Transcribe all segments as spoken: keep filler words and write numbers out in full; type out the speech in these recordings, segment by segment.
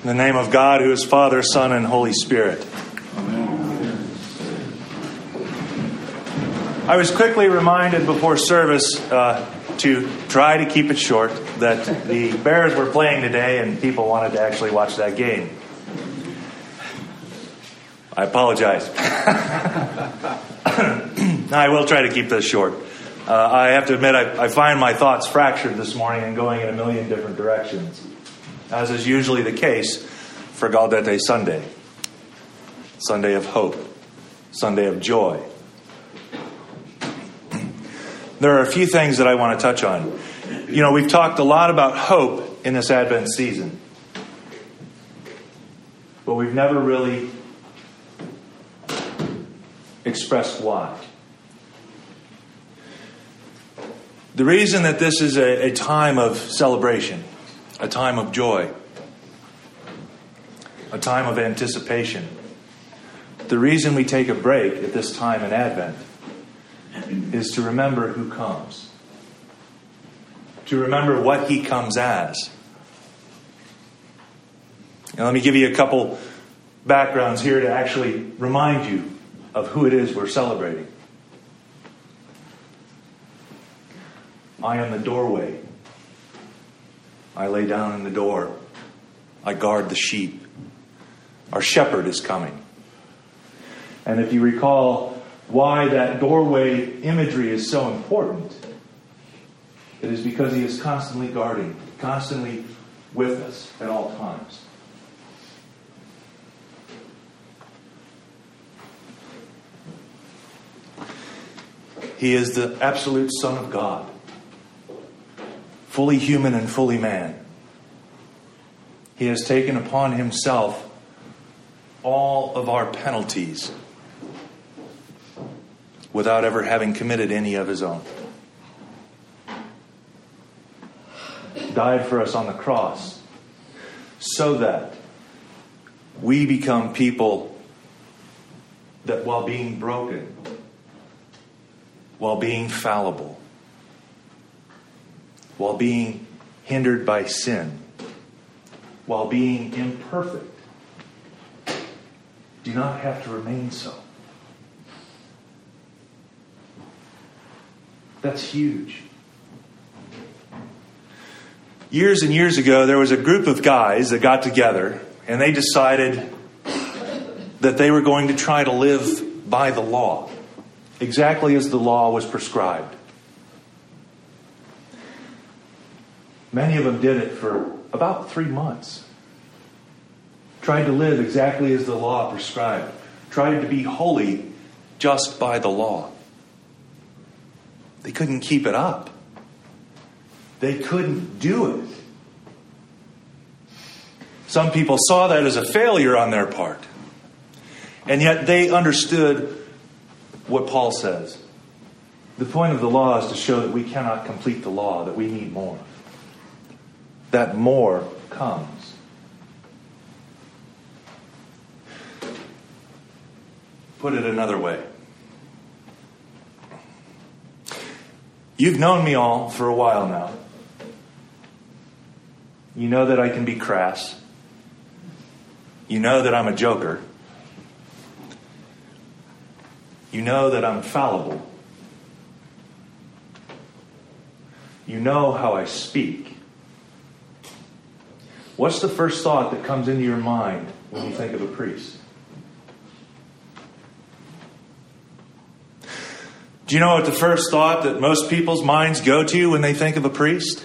In the name of God, who is Father, Son, and Holy Spirit. Amen. I was quickly reminded before service uh, to try to keep it short that the Bears were playing today and people wanted to actually watch that game. I apologize. I will try to keep this short. Uh, I have to admit, I, I find my thoughts fractured this morning and going in a million different directions, as is usually the case for Gaudete Sunday, Sunday of hope, Sunday of joy. There are a few things that I want to touch on. You know, we've talked a lot about hope in this Advent season, but we've never really expressed why. The reason that this is a, a time of celebration, a time of joy, a time of anticipation, the reason we take a break at this time in Advent is to remember who comes, to remember what he comes as. Now, let me give you a couple backgrounds here to actually remind you of who it is we're celebrating. I am the doorway. I lay down in the door. I guard the sheep. Our shepherd is coming. And if you recall why that doorway imagery is so important, it is because he is constantly guarding, constantly with us at all times. He is the absolute Son of God, fully human and fully man. He has taken upon himself all of our penalties without ever having committed any of his own. Died for us on the cross so that we become people that, while being broken, while being fallible, while being hindered by sin, while being imperfect, do not have to remain so. That's huge. Years and years ago, there was a group of guys that got together and they decided that they were going to try to live by the law, exactly as the law was prescribed. Many of them did it for about three months. Tried to live exactly as the law prescribed. Tried to be holy just by the law. They couldn't keep it up. They couldn't do it. Some people saw that as a failure on their part. And yet they understood what Paul says. The point of the law is to show that we cannot complete the law, that we need more. That more comes. Put it another way. You've known me all for a while now. You know that I can be crass. You know that I'm a joker. You know that I'm fallible. You know how I speak. What's the first thought that comes into your mind when you think of a priest? Do you know what the first thought that most people's minds go to when they think of a priest?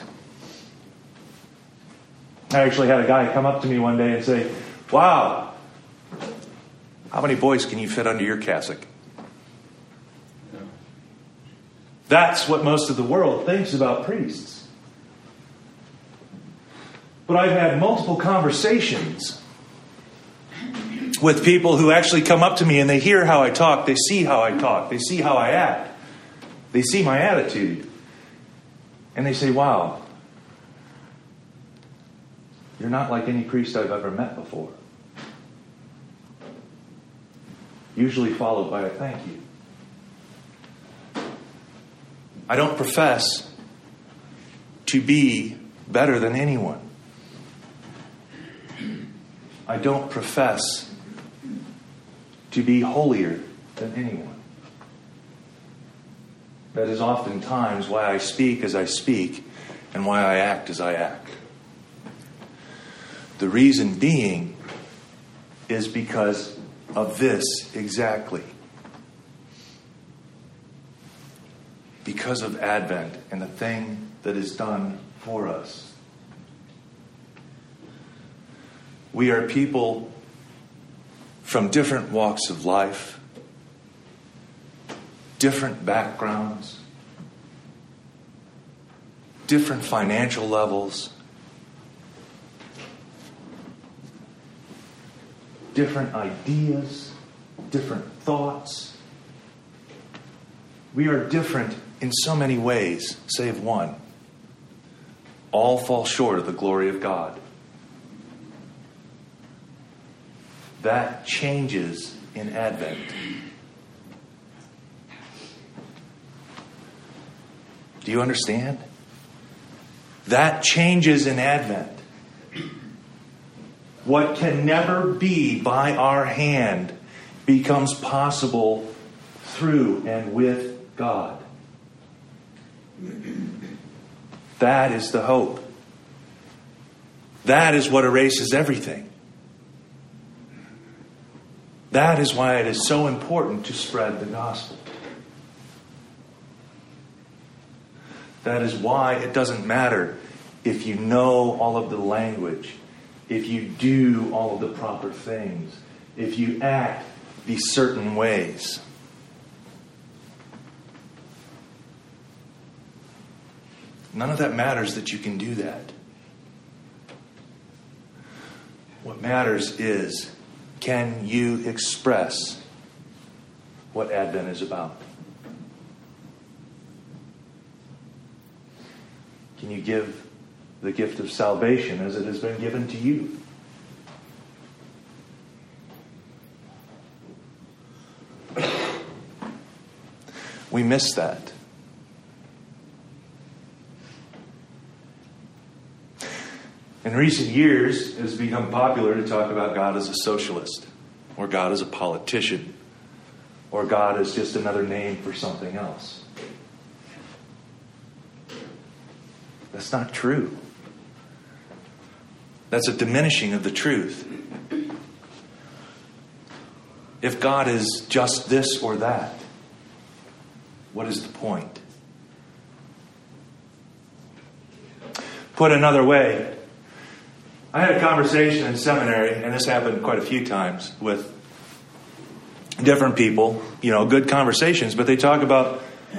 I actually had a guy come up to me one day and say, "Wow, how many boys can you fit under your cassock?" That's what most of the world thinks about priests. But I've had multiple conversations with people who actually come up to me and they hear how I talk, they see how I talk, they see how I act, they see my attitude, and they say, "Wow, you're not like any priest I've ever met before." Usually followed by a thank you. I don't profess to be better than anyone. I don't profess to be holier than anyone. That is oftentimes why I speak as I speak and why I act as I act. The reason being is because of this exactly. Because of Advent and the thing that is done for us. We are people from different walks of life, different backgrounds, different financial levels, different ideas, different thoughts. We are different in so many ways, save one. All fall short of the glory of God. That changes in Advent. Do you understand? That changes in Advent. What can never be by our hand becomes possible through and with God. That is the hope. That is what erases everything. That is why it is so important to spread the gospel. That is why it doesn't matter if you know all of the language, if you do all of the proper things, if you act these certain ways. None of that matters that you can do that. What matters is, can you express what Advent is about? Can you give the gift of salvation as it has been given to you? We miss that. In recent years, it has become popular to talk about God as a socialist, or God as a politician, or God as just another name for something else. That's not true. That's a diminishing of the truth. If God is just this or that, what is the point? Put another way, I had a conversation in seminary, and this happened quite a few times, with different people, you know, good conversations, but they talk about,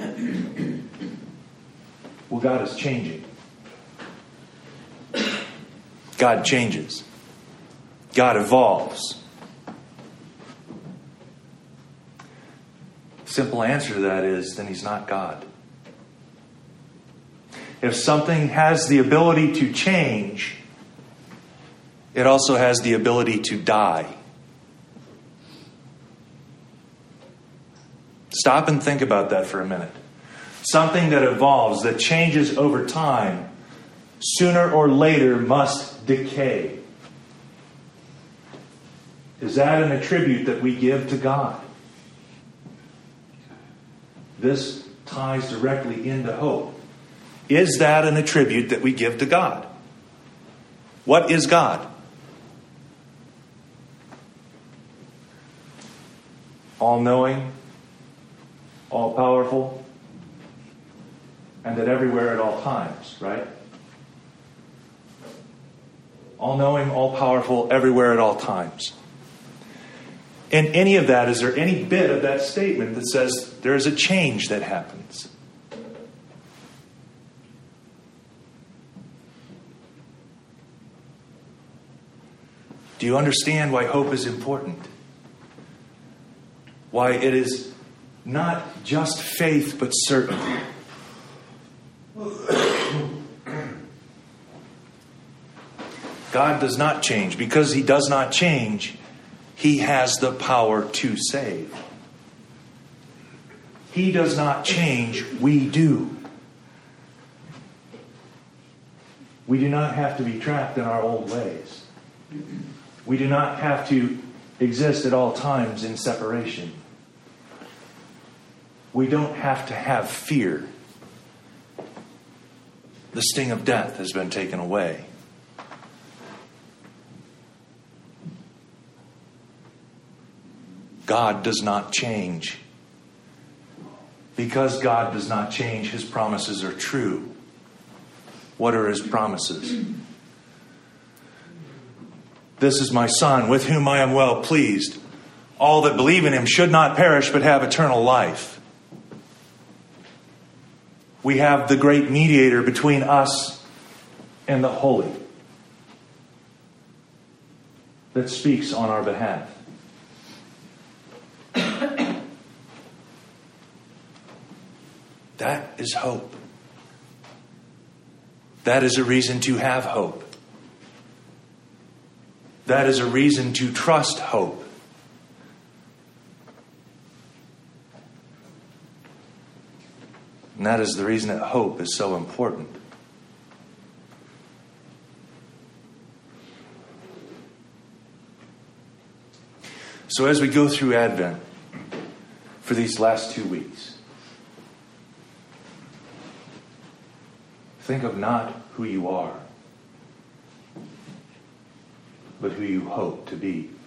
well, God is changing. God changes. God evolves. Simple answer to that is, then he's not God. If something has the ability to change, it also has the ability to die. Stop and think about that for a minute. Something that evolves, that changes over time, sooner or later must decay. Is that an attribute that we give to God? This ties directly into hope. Is that an attribute that we give to God? What is God? All-knowing, all-powerful, and that everywhere at all times, right? All-knowing, all-powerful, everywhere at all times. In any of that, is there any bit of that statement that says there is a change that happens? Do you understand why hope is important? Why it is not just faith, but certainty. God does not change. Because he does not change, he has the power to save. He does not change, we do. We do not have to be trapped in our old ways. We do not have to exist at all times in separation. We don't have to have fear. The sting of death has been taken away. God does not change. Because God does not change, His promises are true. What are His promises? This is my Son, with whom I am well pleased. All that believe in Him should not perish, but have eternal life. We have the great mediator between us and the holy that speaks on our behalf. That is hope. That is a reason to have hope. That is a reason to trust hope. And that is the reason that hope is so important. So as we go through Advent for these last two weeks, think of not who you are, but who you hope to be.